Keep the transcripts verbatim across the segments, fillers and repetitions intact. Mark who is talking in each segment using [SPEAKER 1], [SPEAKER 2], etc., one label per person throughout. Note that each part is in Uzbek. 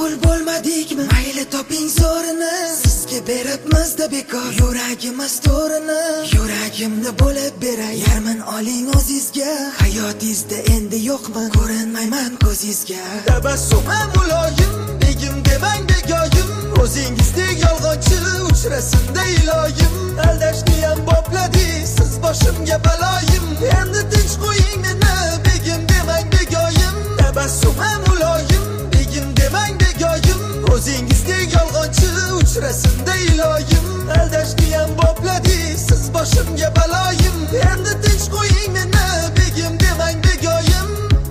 [SPEAKER 1] ma'qul bo'lmadikmi? Mayli toping zo'rini, sizga beribmiz-da bekor yuragimiz to'rini. Yuragimni bo'lib beray, yarmin oling o'zizga. Hayotingizda endi yo'qman, ko'rinmayman ko'zingizga. Tabassumim muloyim, begim demang begoyim. O'zingizdek yolg'onchi uchrasinda iloyim. Aldashni ham bopladingiz, siz boshimga baloyim. Endi tinch qo'ying meni, begim demang begoyim. Tabassumim muloyim, begim demang begoyim. O'zingizdek yolg'onchi uchrasinda iloyim. Aldashni ham bopladingiz, siz boshimga baloyim. Endi tinch qo'ying meni, begim demang begoyim.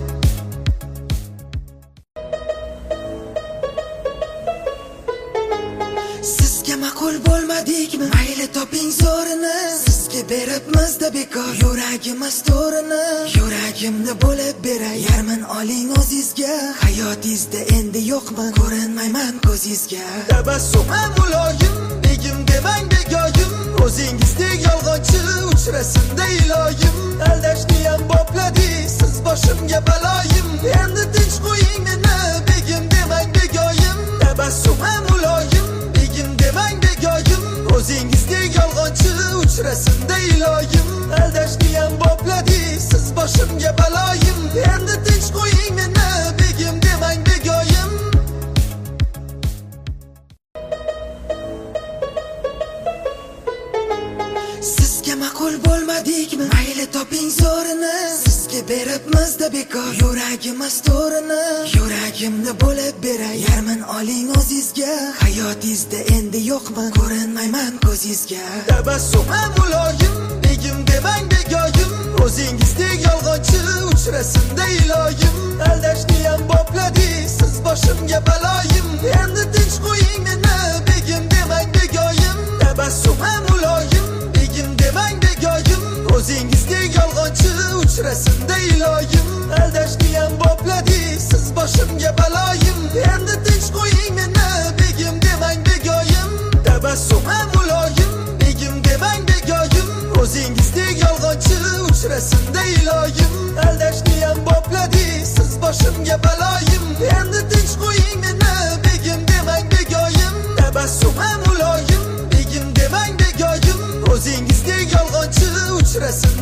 [SPEAKER 1] Sizga ma'qul bo'lmadikmi? Mayli toping zo'rini, sizga beribmiz-da bekor yuragimiz to'rini. Yuragimni bo'lib beray, yarmin oling o'zizga. Hayotingizda endi yo'qman, ko'rinmayman ko'zingizga. Tabassumim muloyim, begim demang begoyim. O'zingizdek yolg'onchi uchrasinda iloyim. Aldashni ham bopladingiz, siz boshimga baloyim. Endi tinch qo'ying meni, begim demang begoyim. Tabassumim muloyim, begim demang begoyim. O'zingizdek yolg'onchi uchrasinda iloyim. Aldashni ham bopladingiz, siz boshimga baloyim. Endi tinch qo'ying meni, begim demang begoyim. Sizga ma'qul bo'lmadikmi? Mayli toping zo'rini, sizga beribmiz-da bekor yuragimiz to'rini. Yuragimni bo'lib beray, yarmin oling o'zizga. Hayotingizda endi yo'qman, ko'rinmayman ko'zingizga. Tabassumim muloyim, begim demang begoyim. O'zingizdek yolg'onchi uchrasinda iloyim. Aldashni ham bopladingiz, siz boshimga baloyim. Endi tinch qo'ying meni, begim demang begoyim. Tabassumim muloyim, begim demang begoyim. O'zingizdek yolg'onchi uchrasinda iloyim. Aldashni ham bopladingiz, siz boshimga baloyim. Endi tinch qo'ying meni, begim demang begoyim. Tabassumim muloyim, begim demang begoyim. O'zingizdek yolg'onchi uchrasinda iloyim. Aldashni ham bopladingiz, siz boshimga baloyim. Endi tinch qo'ying meni, begim demang begoyim. Tabassumim muloyim, begim demang begoyim. O'zingizdek yolg'onchi uchrasin